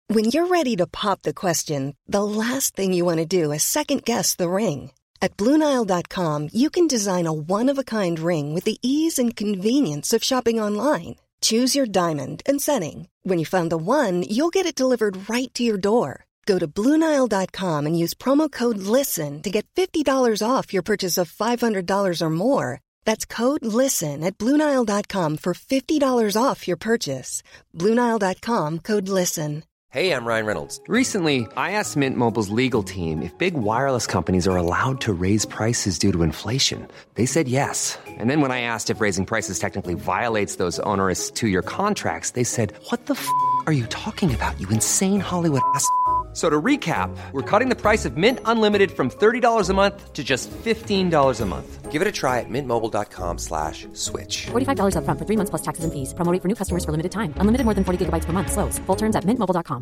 When you're ready to pop the question, the last thing you want to do is second-guess the ring. At BlueNile.com, you can design a one-of-a-kind ring with the ease and convenience of shopping online. Choose your diamond and setting. When you find the one, you'll get it delivered right to your door. Go to BlueNile.com and use promo code LISTEN to get $50 off your purchase of $500 or more. That's code LISTEN at BlueNile.com for $50 off your purchase. BlueNile.com, code LISTEN. Hey, I'm Ryan Reynolds. Recently, I asked Mint Mobile's legal team if big wireless companies are allowed to raise prices due to inflation. They said yes. And then when I asked if raising prices technically violates those onerous two-year contracts, they said, "What the f*** are you talking about, you insane Hollywood ass?" So to recap, we're cutting the price of Mint Unlimited from $30 a month to just $15 a month. Give it a try at mintmobile.com/switch. $45 up front for 3 months plus taxes and fees. Promo rate for new customers for limited time. Unlimited more than 40 gigabytes per month. Slows full terms at mintmobile.com.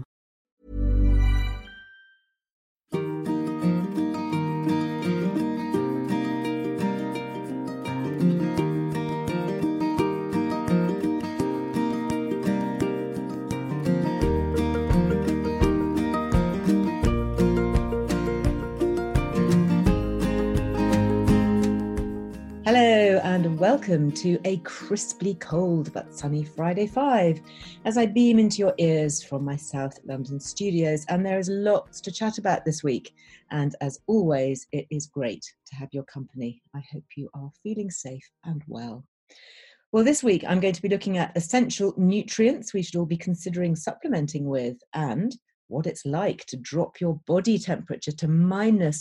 Hello and welcome to a crisply cold but sunny Friday 5 as I beam into your ears from my South London studios, and there is lots to chat about this week, and as always it is great to have your company. I hope you are feeling safe and well. Well, this week I'm going to be looking at essential nutrients we should all be considering supplementing with, and what it's like to drop your body temperature to minus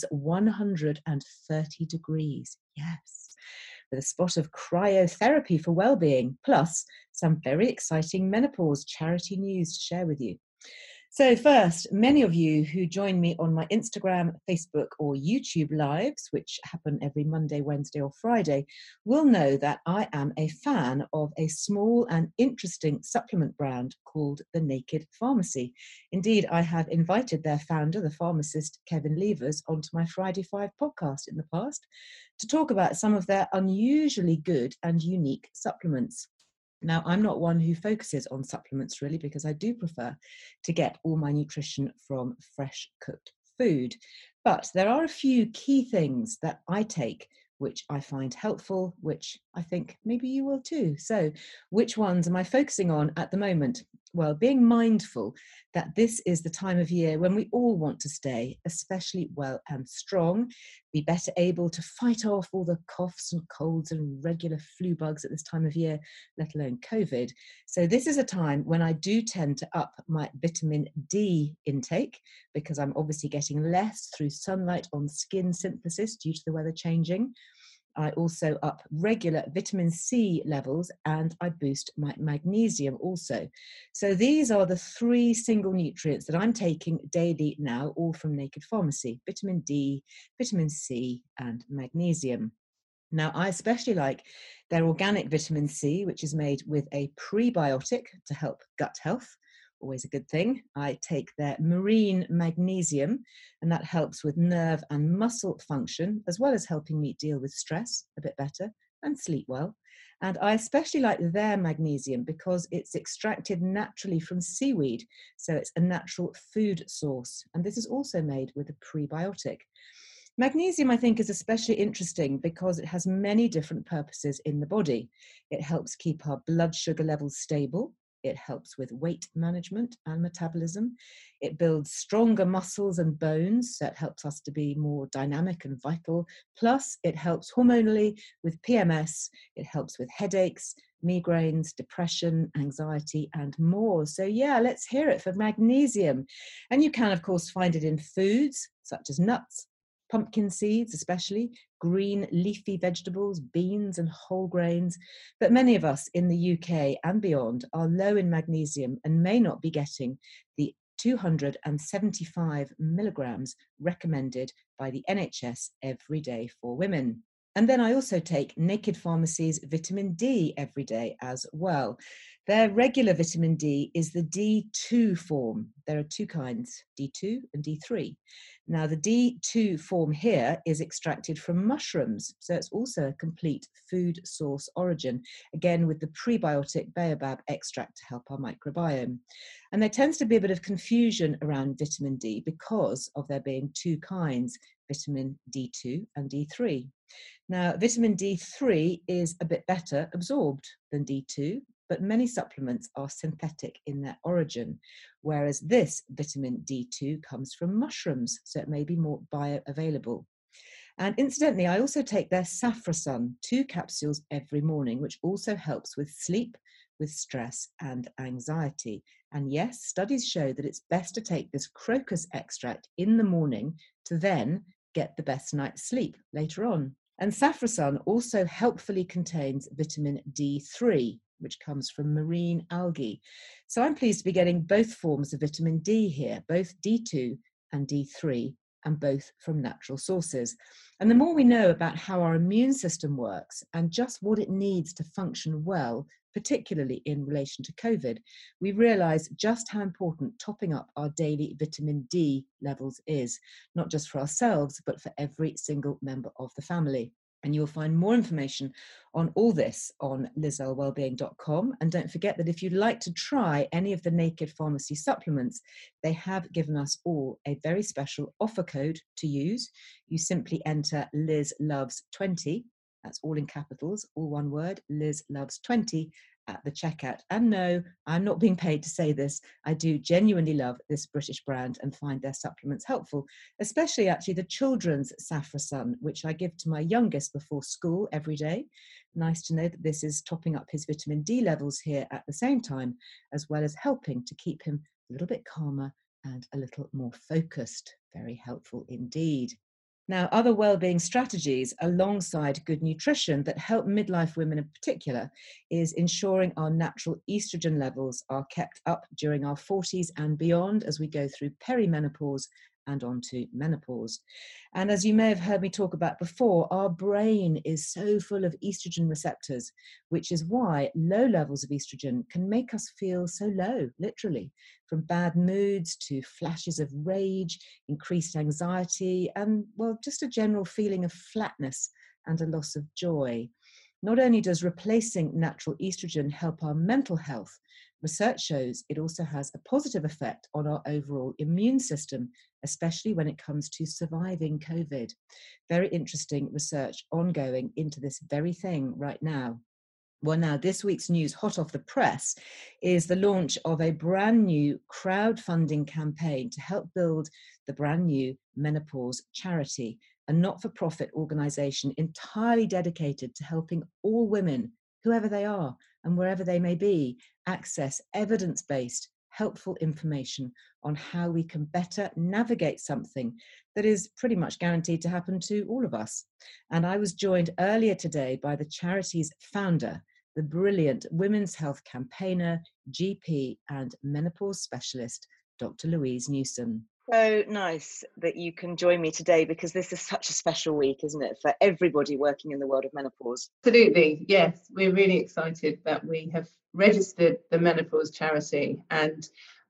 130 degrees. Yes. With a spot of cryotherapy for well-being, plus some very exciting menopause charity news to share with you. So first, many of you who join me on my Instagram, Facebook or YouTube lives, which happen every Monday, Wednesday or Friday, will know that I am a fan of a small and interesting supplement brand called The Naked Pharmacy. Indeed, I have invited their founder, the pharmacist Kevin Levers, onto my Friday 5 podcast in the past to talk about some of their unusually good and unique supplements. Now, I'm not one who focuses on supplements really, because I do prefer to get all my nutrition from fresh cooked food. But there are a few key things that I take which I find helpful, which I think maybe you will too. So which ones am I focusing on at the moment? Well, being mindful that this is the time of year when we all want to stay especially well and strong, be better able to fight off all the coughs and colds and regular flu bugs at this time of year, let alone COVID. So this is a time when I do tend to up my vitamin D intake, because I'm obviously getting less through sunlight on skin synthesis due to the weather changing. I also up regular vitamin C levels, and I boost my magnesium also. So these are the 3 single nutrients that I'm taking daily now, all from Naked Pharmacy: vitamin D, vitamin C and magnesium. Now, I especially like their organic vitamin C, which is made with a prebiotic to help gut health. Always a good thing. I take their marine magnesium, and that helps with nerve and muscle function, as well as helping me deal with stress a bit better and sleep well. And I especially like their magnesium because it's extracted naturally from seaweed. So it's a natural food source. And this is also made with a prebiotic. Magnesium, I think, is especially interesting because it has many different purposes in the body. It helps keep our blood sugar levels stable. It helps with weight management and metabolism. It builds stronger muscles and bones, so it helps us to be more dynamic and vital. Plus, it helps hormonally with PMS. It helps with headaches, migraines, depression, anxiety, and more. So yeah, let's hear it for magnesium. And you can, of course, find it in foods such as nuts, pumpkin seeds, especially green leafy vegetables, beans and whole grains. But many of us in the UK and beyond are low in magnesium and may not be getting the 275 milligrams recommended by the NHS every day for women. And then I also take Naked Pharmacy's vitamin D every day as well. Their regular vitamin D is the D2 form. There are two kinds, D2 and D3. Now, the D2 form here is extracted from mushrooms, so it's also a complete food source origin, again with the prebiotic baobab extract to help our microbiome. And there tends to be a bit of confusion around vitamin D because of there being two kinds, vitamin D2 and D3. Now, vitamin D3 is a bit better absorbed than D2, but many supplements are synthetic in their origin, whereas this vitamin D2 comes from mushrooms, so it may be more bioavailable. And incidentally, I also take their Saffrosun, 2 capsules every morning, which also helps with sleep, with stress and anxiety. And yes, studies show that it's best to take this crocus extract in the morning to then get the best night's sleep later on. And Saffrosun also helpfully contains vitamin D3, which comes from marine algae. So I'm pleased to be getting both forms of vitamin D here, both D2 and D3, and both from natural sources. And the more we know about how our immune system works and just what it needs to function well, particularly in relation to COVID, we realise just how important topping up our daily vitamin D levels is, not just for ourselves, but for every single member of the family. And you'll find more information on all this on lizellwellbeing.com. And don't forget that if you'd like to try any of the Naked Pharmacy supplements, they have given us all a very special offer code to use. You simply enter LizLoves20, that's all in capitals, all one word, LizLoves20 at the checkout. And no, I'm not being paid to say this. I do genuinely love this British brand and find their supplements helpful, especially actually the children's Saffrosun, which I give to my youngest before school every day. Nice to know that this is topping up his vitamin D levels here at the same time, as well as helping to keep him a little bit calmer and a little more focused. Very helpful indeed. Now, other well-being strategies alongside good nutrition that help midlife women in particular is ensuring our natural estrogen levels are kept up during our 40s and beyond as we go through perimenopause and onto menopause. And as you may have heard me talk about before, our brain is so full of estrogen receptors, which is why low levels of estrogen can make us feel so low, literally, from bad moods to flashes of rage, increased anxiety, and, well, just a general feeling of flatness and a loss of joy. Not only does replacing natural estrogen help our mental health, research shows it also has a positive effect on our overall immune system, especially when it comes to surviving COVID. Very interesting research ongoing into this very thing right now. Well, now, this week's news hot off the press is the launch of a brand new crowdfunding campaign to help build the brand new Menopause Charity, a not-for-profit organisation entirely dedicated to helping all women, whoever they are and wherever they may be, access evidence-based, helpful information on how we can better navigate something that is pretty much guaranteed to happen to all of us. And I was joined earlier today by the charity's founder, the brilliant women's health campaigner, GP and menopause specialist, Dr. Louise Newson. So nice that you can join me today, because this is such a special week, isn't it, for everybody working in the world of menopause? Absolutely, yes. We're really excited that we have registered the Menopause Charity, and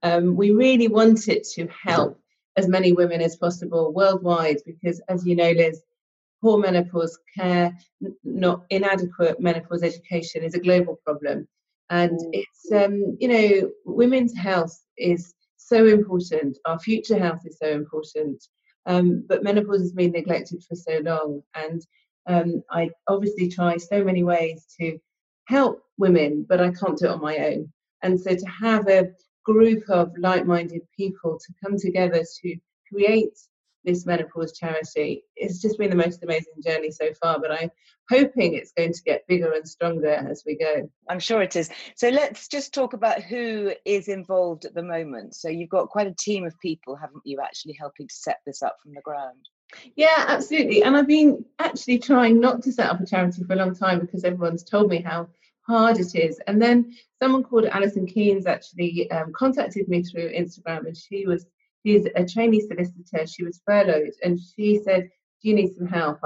we really want it to help as many women as possible worldwide, because, as you know, Liz, poor menopause care, not inadequate menopause education is a global problem. And it's, women's health is so important. Our future health is so important. But menopause has been neglected for so long. And I obviously try so many ways to help women, but I can't do it on my own. And so to have a group of like-minded people to come together to create this menopause charity, it's just been the most amazing journey so far, but I'm hoping it's going to get bigger and stronger as we go. I'm sure it is. So let's just talk about who is involved at the moment. So you've got quite a team of people, haven't you, actually helping to set this up from the ground? Yeah, absolutely. And I've been actually trying not to set up a charity for a long time because everyone's told me how hard it is. And then someone called Alison Keynes actually contacted me through Instagram, and she's a trainee solicitor. She was furloughed, and she said, "Do you need some help? I've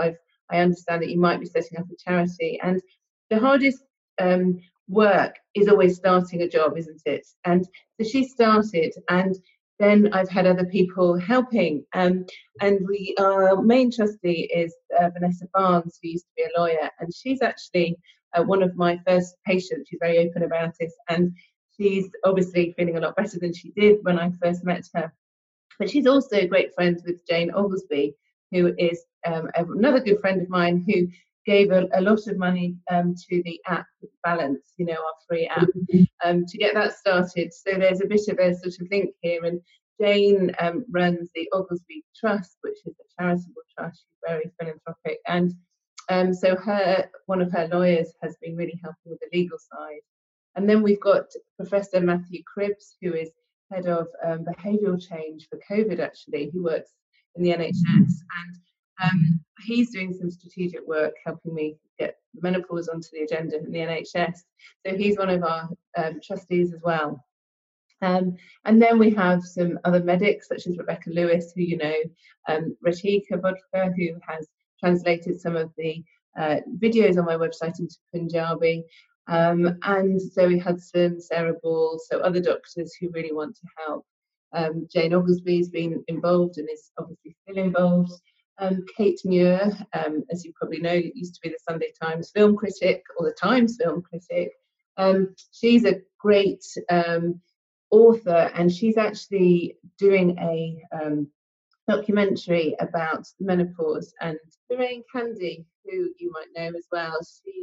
I understand that you might be setting up a charity. And the hardest work is always starting a job, isn't it? And so she started, and then I've had other people helping. And our main trustee is Vanessa Barnes, who used to be a lawyer, and she's actually one of my first patients. She's very open about it, and she's obviously feeling a lot better than she did when I first met her. But she's also great friends with Jane Oglesby, who is another good friend of mine, who gave a lot of money to the app Balance, our free app, to get that started. So there's a bit of a sort of link here. And Jane runs the Oglesby Trust, which is a charitable trust. She's very philanthropic. And so one of her lawyers has been really helping with the legal side. And then we've got Professor Matthew Cribbs, who is head of behavioural change for COVID, actually. He works in the NHS, and he's doing some strategic work helping me get menopause onto the agenda in the NHS. So he's one of our trustees as well. And then we have some other medics, such as Rebecca Lewis, who Ratika Bodka, who has translated some of the videos on my website into Punjabi. And so we had some Sarah Ball, so other doctors who really want to help. Jane Oglesby's been involved and is obviously still involved. Kate Muir, as you probably know, used to be the Sunday Times film critic, or the Times film critic. She's a great author, and she's actually doing a documentary about menopause. And Lorraine Candy, who you might know as well,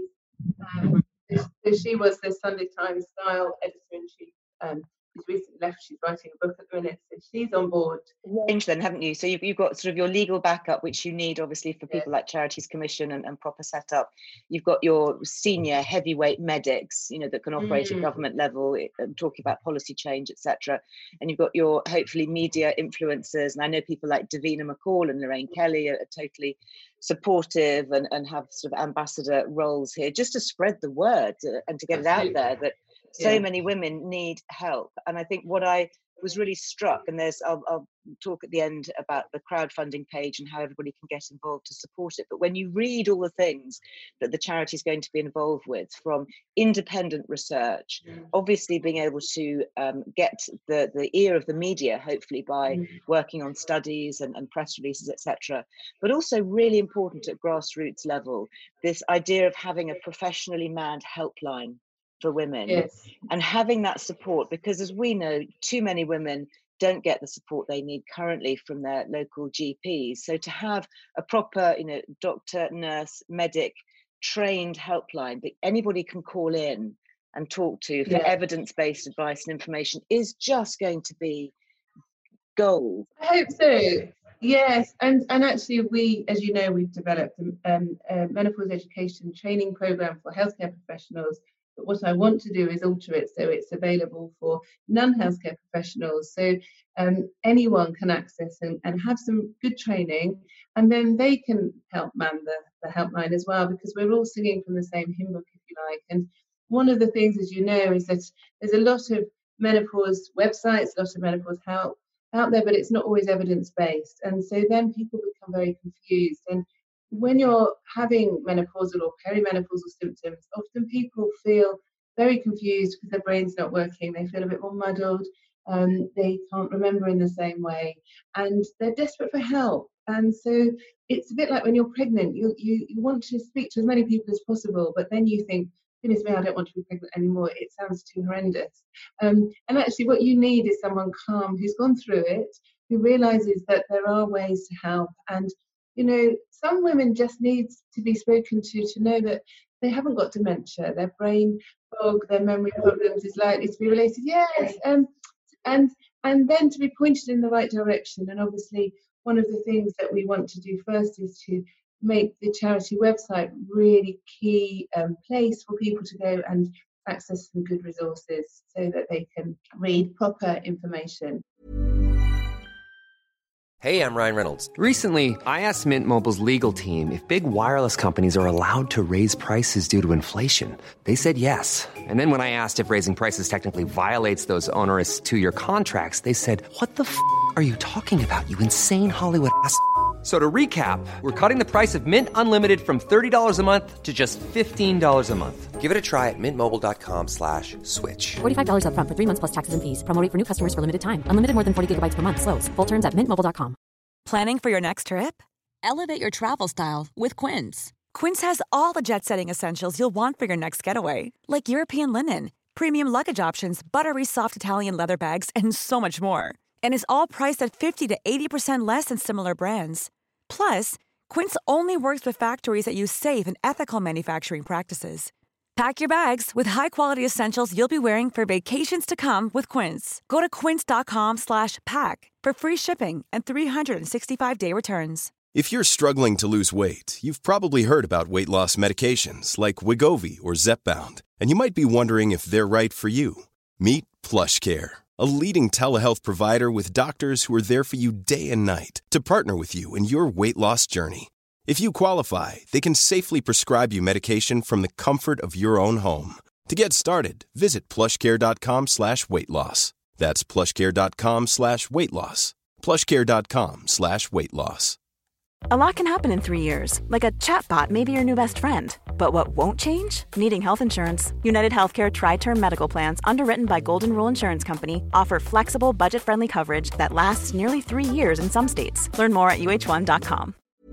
she was the Sunday Times style editor-in-chief. She's recently left. She's writing a book at the minute, so she's on board. Range then, haven't you? So you've got sort of your legal backup, which you need obviously for people like Charities Commission and proper setup. You've got your senior heavyweight medics, that can operate at government level, talking about policy change, etc. And you've got your hopefully media influencers. And I know people like Davina McCall and Lorraine Kelly are totally supportive and have sort of ambassador roles here, just to spread the word and to get it out there that so many women need help. And I think what I was really struck, and I'll talk at the end about the crowdfunding page and how everybody can get involved to support it. But when you read all the things that the charity is going to be involved with, from independent research, obviously being able to get the ear of the media, hopefully by working on studies and press releases, etc. But also really important at grassroots level, this idea of having a professionally manned helpline for women, and having that support, because as we know, too many women don't get the support they need currently from their local GPs. So to have a proper, doctor, nurse, medic trained helpline that anybody can call in and talk to for evidence-based advice and information is just going to be gold. I hope so. Yes, and actually we, as you know, we've developed a menopause education training program for healthcare professionals. But what I want to do is alter it so it's available for non-healthcare professionals. So anyone can access and have some good training, and then they can help man the helpline as well, because we're all singing from the same hymn book, if you like. And one of the things, as you know, is that there's a lot of menopause websites, a lot of menopause help out there, but it's not always evidence-based. And so then people become very confused. And when you're having menopausal or perimenopausal symptoms, often people feel very confused because their brain's not working. They feel a bit more muddled. They can't remember in the same way, and they're desperate for help. And so it's a bit like when you're pregnant, you want to speak to as many people as possible, but then you think, goodness me, I don't want to be pregnant anymore. It sounds too horrendous. And actually what you need is someone calm who's gone through it, who realizes that there are ways to help. And some women just need to be spoken to know that they haven't got dementia, their brain fog, their memory problems is likely to be related. Yes, and then to be pointed in the right direction. And obviously, one of the things that we want to do first is to make the charity website really key place for people to go and access some good resources so that they can read proper information. Hey, I'm Ryan Reynolds. Recently, I asked Mint Mobile's legal team if big wireless companies are allowed to raise prices due to inflation. They said yes. And then when I asked if raising prices technically violates those onerous 2-year contracts, they said, "What the f*** are you talking about, you insane Hollywood ass f- So to recap, we're cutting the price of Mint Unlimited from $30 a month to just $15 a month. Give it a try at mintmobile.com/switch. $45 up front for 3 months plus taxes and fees. Promo rate for new customers for limited time. Unlimited more than 40 gigabytes per month. Slows full terms at mintmobile.com. Planning for your next trip? Elevate your travel style with Quince. Quince has all the jet-setting essentials you'll want for your next getaway, like European linen, premium luggage options, buttery soft Italian leather bags, and so much more. And is all priced at 50 to 80% less than similar brands. Plus, Quince only works with factories that use safe and ethical manufacturing practices. Pack your bags with high-quality essentials you'll be wearing for vacations to come with Quince. Go to quince.com/pack for free shipping and 365-day returns. If you're struggling to lose weight, you've probably heard about weight loss medications like Wegovy or Zepbound, and you might be wondering if they're right for you. Meet PlushCare, a leading telehealth provider with doctors who are there for you day and night to partner with you in your weight loss journey. If you qualify, they can safely prescribe you medication from the comfort of your own home. To get started, visit plushcare.com/weightloss. That's plushcare.com/weightloss. plushcare.com/weightloss. A lot can happen in 3 years, like a chatbot may be your new best friend. But what won't change? Needing health insurance. United Healthcare Tri-Term Medical Plans, underwritten by Golden Rule Insurance Company, offer flexible, budget-friendly coverage that lasts nearly 3 years in some states. Learn more at uh1.com.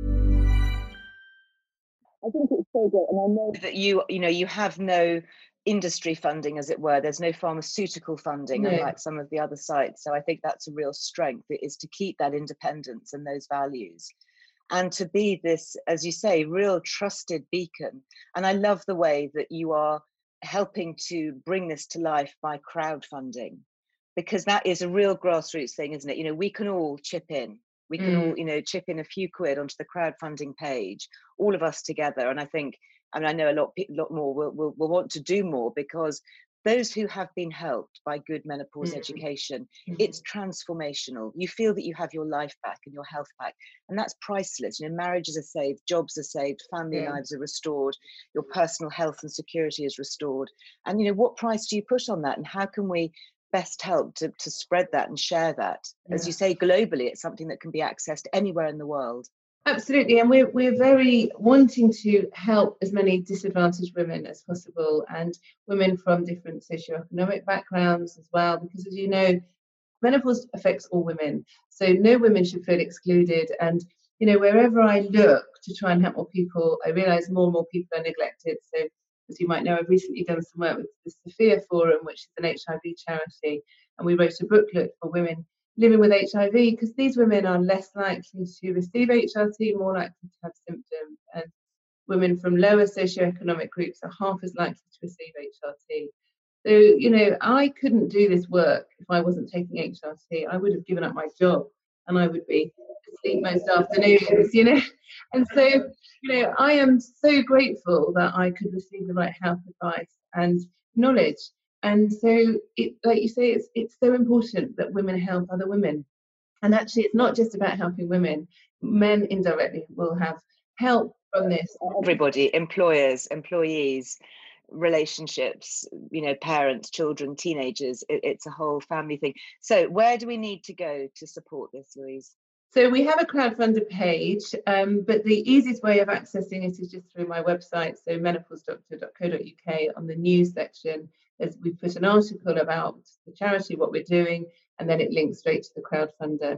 I think it's so good, and I know that you have no industry funding, as it were. There's no pharmaceutical funding, unlike some of the other sites. So I think that's a real strength, is to keep that independence and those values, and to be this, as you say, real trusted beacon. And I love the way that you are helping to bring this to life by crowdfunding, because that is a real grassroots thing, isn't it? We can all chip in. We can all, chip in a few quid onto the crowdfunding page, all of us together. And I think, I know a lot more will want to do more, because those who have been helped by good menopause education, it's transformational. You feel that you have your life back and your health back, and that's priceless. Marriages are saved, jobs are saved, family lives are restored, your personal health and security is restored. And what price do you put on that, and how can we best help to spread that and share that? As you say, globally, it's something that can be accessed anywhere in the world. Absolutely, and we're very wanting to help as many disadvantaged women as possible, and women from different socioeconomic backgrounds as well, because, as you know, menopause affects all women, so no women should feel excluded. And wherever I look to try and help more people, I realise more and more people are neglected. So, as you might know, I've recently done some work with the Sophia Forum, which is an HIV charity, and we wrote a booklet for women living with HIV, because these women are less likely to receive HRT, more likely to have symptoms, and women from lower socioeconomic groups are half as likely to receive HRT. So, I couldn't do this work if I wasn't taking HRT. I would have given up my job and I would be asleep most afternoons, And so, I am so grateful that I could receive the right health advice and knowledge. And so, like you say, it's so important that women help other women. And actually, it's not just about helping women. Men indirectly will have help from this. Everybody, employers, employees, relationships, parents, children, teenagers. It's a whole family thing. So where do we need to go to support this, Louise? So we have a crowdfunder page, but the easiest way of accessing it is just through my website, so menopausedoctor.co.uk. On the news section, as we put an article about the charity, what we're doing, and then it links straight to the crowdfunder,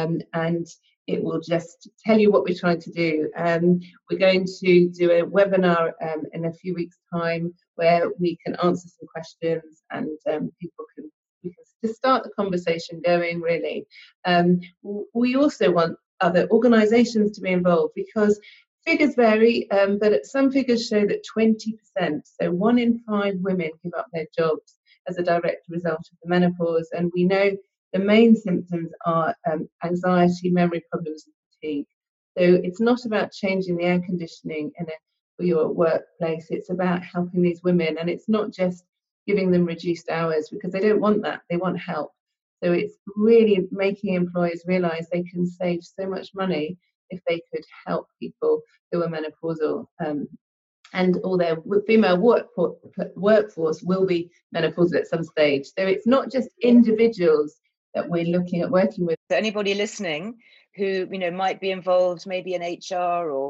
and it will just tell you what we're trying to do. We're going to do a webinar in a few weeks' time where we can answer some questions, and we can just start the conversation going, really. We also want other organisations to be involved, because figures vary, but some figures show that 20%, so 1 in 5 women, give up their jobs as a direct result of the menopause. And we know the main symptoms are anxiety, memory problems, and fatigue. So it's not about changing the air conditioning for your workplace, it's about helping these women. And it's not just giving them reduced hours, because they don't want that, they want help. So it's really making employers realise they can save so much money if they could help people who are menopausal, and all their female workforce will be menopausal at some stage. So it's not just individuals that we're looking at working with. So anybody listening who, might be involved maybe in HR or,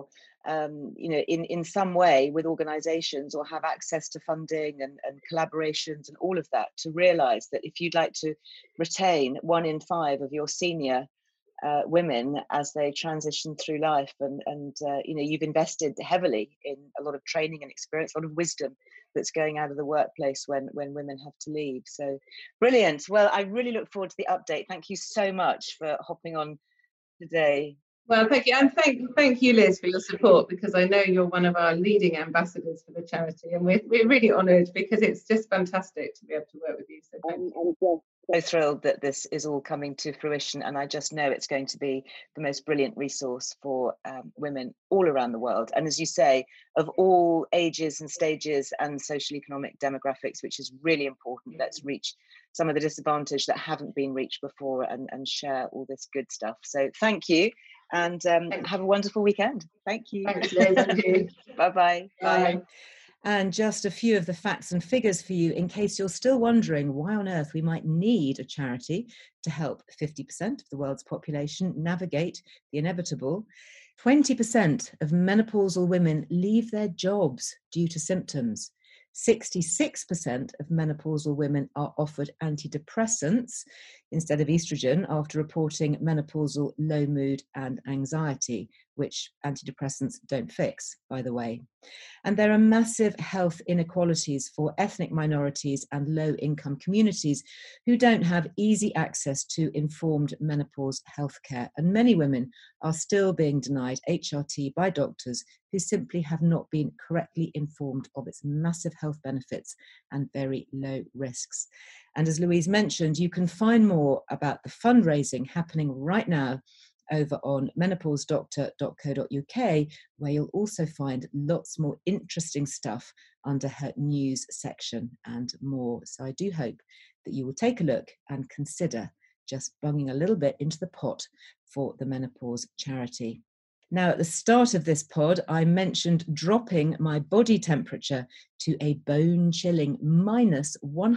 in some way with organizations, or have access to funding and collaborations and all of that, to realize that if you'd like to retain 1 in 5 of your senior women as they transition through life, and you've invested heavily in a lot of training and experience, a lot of wisdom that's going out of the workplace when women have to leave. So brilliant. Well, I really look forward to the update. Thank you so much for hopping on today. Well, thank you, and thank you, Liz, for your support, because I know you're one of our leading ambassadors for the charity, and we're really honoured, because it's just fantastic to be able to work with you. So thank you. I'm so thrilled that this is all coming to fruition, and I just know it's going to be the most brilliant resource for women all around the world, and as you say, of all ages and stages and social economic demographics, which is really important. Let's reach some of the disadvantaged that haven't been reached before, and share all this good stuff. So thank you, and have a wonderful weekend. Thank you. Thanks, Liz. Thank you. Bye-bye. Bye. And just a few of the facts and figures for you, in case you're still wondering why on earth we might need a charity to help 50% of the world's population navigate the inevitable. 20% of menopausal women leave their jobs due to symptoms. 66% of menopausal women are offered antidepressants instead of estrogen after reporting menopausal low mood and anxiety, which antidepressants don't fix, by the way. And there are massive health inequalities for ethnic minorities and low-income communities who don't have easy access to informed menopause healthcare. And many women are still being denied HRT by doctors who simply have not been correctly informed of its massive health benefits and very low risks. And as Louise mentioned, you can find more about the fundraising happening right now over on menopausedoctor.co.uk, where you'll also find lots more interesting stuff under her news section and more. So I do hope that you will take a look and consider just bunging a little bit into the pot for the menopause charity. Now, at the start of this pod, I mentioned dropping my body temperature to a bone-chilling minus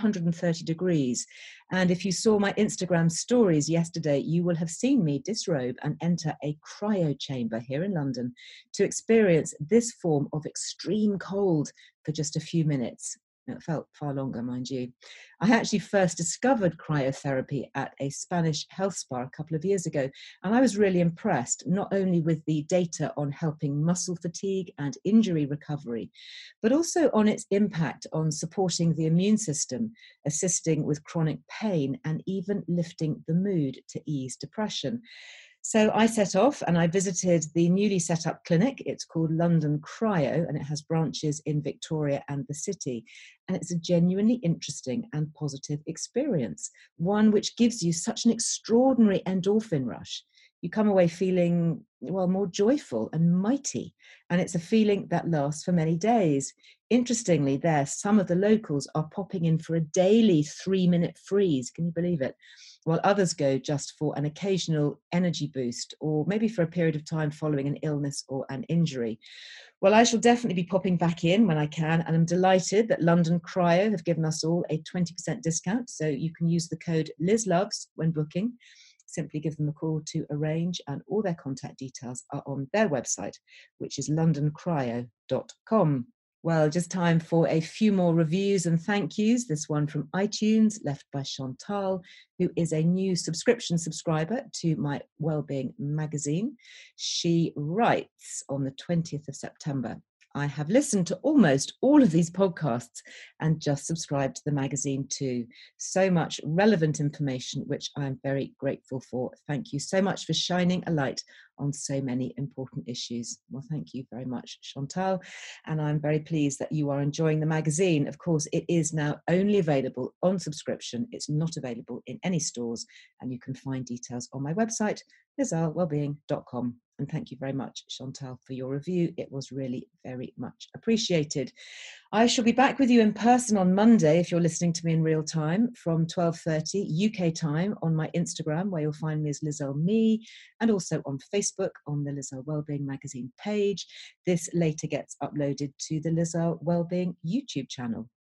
130 degrees. And if you saw my Instagram stories yesterday, you will have seen me disrobe and enter a cryo chamber here in London to experience this form of extreme cold for just a few minutes. It felt far longer, mind you. I actually first discovered cryotherapy at a Spanish health spa a couple of years ago, and I was really impressed, not only with the data on helping muscle fatigue and injury recovery, but also on its impact on supporting the immune system, assisting with chronic pain, and even lifting the mood to ease depression. So I set off and I visited the newly set up clinic. It's called London Cryo, and it has branches in Victoria and the city. And it's a genuinely interesting and positive experience, one which gives you such an extraordinary endorphin rush. You come away feeling, well, more joyful and mighty. And it's a feeling that lasts for many days. Interestingly, there, some of the locals are popping in for a daily 3-minute freeze. Can you believe it? While others go just for an occasional energy boost, or maybe for a period of time following an illness or an injury. Well, I shall definitely be popping back in when I can, and I'm delighted that London Cryo have given us all a 20% discount, so you can use the code LizLoves when booking. Simply give them a call to arrange, and all their contact details are on their website, which is londoncryo.com. Well, just time for a few more reviews and thank yous. This one from iTunes, left by Chantal, who is a new subscription subscriber to my Wellbeing magazine. She writes on the 20th of September, I have listened to almost all of these podcasts and just subscribed to the magazine too. So much relevant information, which I'm very grateful for. Thank you so much for shining a light on so many important issues. Well, thank you very much, Chantal. And I'm very pleased that you are enjoying the magazine. Of course, it is now only available on subscription. It's not available in any stores, and you can find details on my website, lizellewellbeing.com. And thank you very much, Chantal, for your review. It was really very much appreciated. I shall be back with you in person on Monday, if you're listening to me in real time, from 12:30 UK time on my Instagram, where you'll find me as Lizelle Me, and also on Facebook on the Lizelle Wellbeing magazine page. This later gets uploaded to the Lizelle Wellbeing YouTube channel.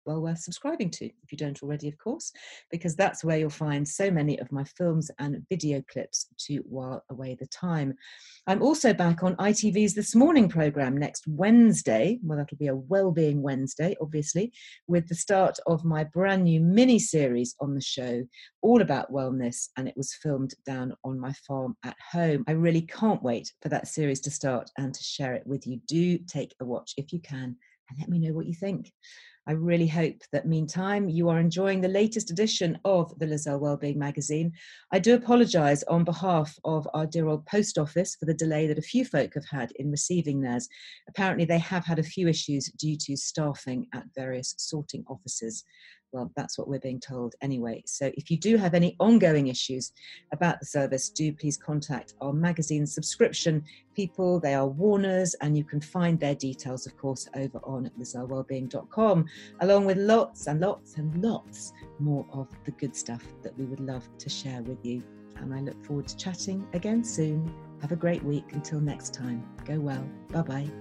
well worth subscribing to, if you don't already, of course, because that's where you'll find so many of my films and video clips to while away the time. I'm also back on ITV's This Morning programme next Wednesday. Well, that'll be a Wellbeing Wednesday, obviously, with the start of my brand new mini-series on the show, all about wellness, and it was filmed down on my farm at home. I really can't wait for that series to start and to share it with you. Do take a watch if you can, and let me know what you think. I really hope that meantime you are enjoying the latest edition of the Lizelle Wellbeing magazine. I do apologise on behalf of our dear old post office for the delay that a few folk have had in receiving theirs. Apparently they have had a few issues due to staffing at various sorting offices. Well, that's what we're being told anyway. So if you do have any ongoing issues about the service, do please contact our magazine subscription people. They are Warners, and you can find their details, of course, over on lizellewellbeing.com, along with lots and lots and lots more of the good stuff that we would love to share with you. And I look forward to chatting again soon. Have a great week. Until next time, go well. Bye-bye.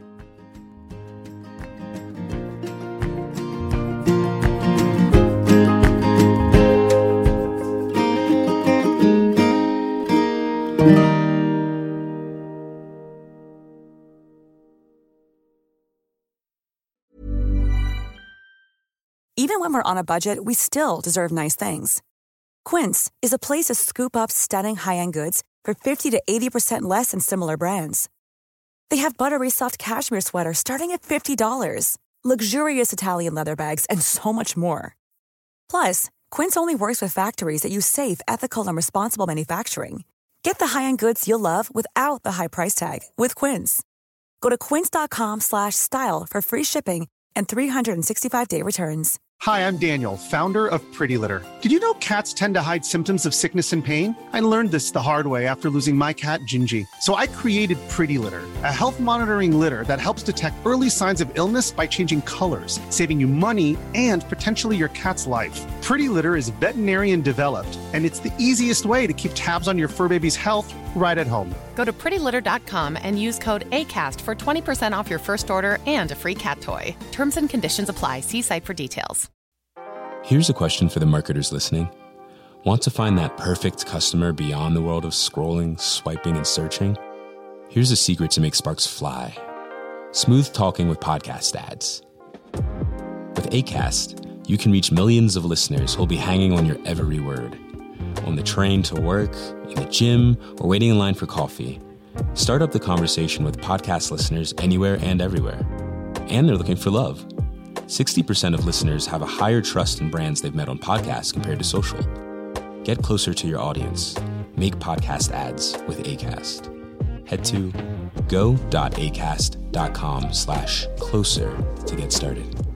Even when we're on a budget, we still deserve nice things. Quince is a place to scoop up stunning high-end goods for 50 to 80% less than similar brands. They have buttery soft cashmere sweaters starting at $50, luxurious Italian leather bags, and so much more. Plus, Quince only works with factories that use safe, ethical, and responsible manufacturing. Get the high-end goods you'll love without the high price tag with Quince. Go to quince.com/style for free shipping and 365-day returns. Hi, I'm Daniel, founder of Pretty Litter. Did you know cats tend to hide symptoms of sickness and pain? I learned this the hard way after losing my cat, Gingy. So I created Pretty Litter, a health monitoring litter that helps detect early signs of illness by changing colors, saving you money and potentially your cat's life. Pretty Litter is veterinarian developed, and it's the easiest way to keep tabs on your fur baby's health right at home. Go to prettylitter.com and use code ACAST for 20% off your first order and a free cat toy. Terms and conditions apply. See site for details. Here's a question for the marketers listening. Want to find that perfect customer beyond the world of scrolling, swiping, and searching? Here's a secret to make sparks fly. Smooth talking with podcast ads. With Acast, you can reach millions of listeners who'll be hanging on your every word. On the train to work, in the gym, or waiting in line for coffee. Start up the conversation with podcast listeners anywhere and everywhere. And they're looking for love. 60% of listeners have a higher trust in brands they've met on podcasts compared to social. Get closer to your audience. Make podcast ads with Acast. Head to go.acast.com/closer to get started.